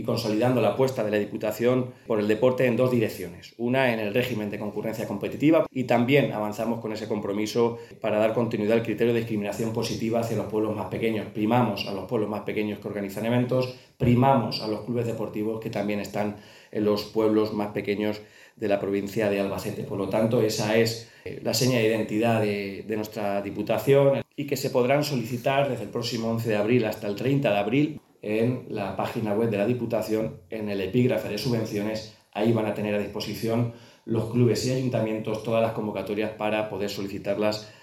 y consolidando la apuesta de la Diputación por el deporte en dos direcciones. Una en el régimen de concurrencia competitiva y también avanzamos con ese compromiso para dar continuidad al criterio de discriminación positiva hacia los pueblos más pequeños. Primamos a los pueblos más pequeños que organizan eventos, primamos a los clubes deportivos que también están en los pueblos más pequeños de la provincia de Albacete. Por lo tanto, esa es la seña de identidad de nuestra Diputación y que se podrán solicitar desde el próximo 11 de abril hasta el 30 de abril en la página web de la Diputación, en el epígrafe de subvenciones. Ahí van a tener a disposición los clubes y ayuntamientos todas las convocatorias para poder solicitarlas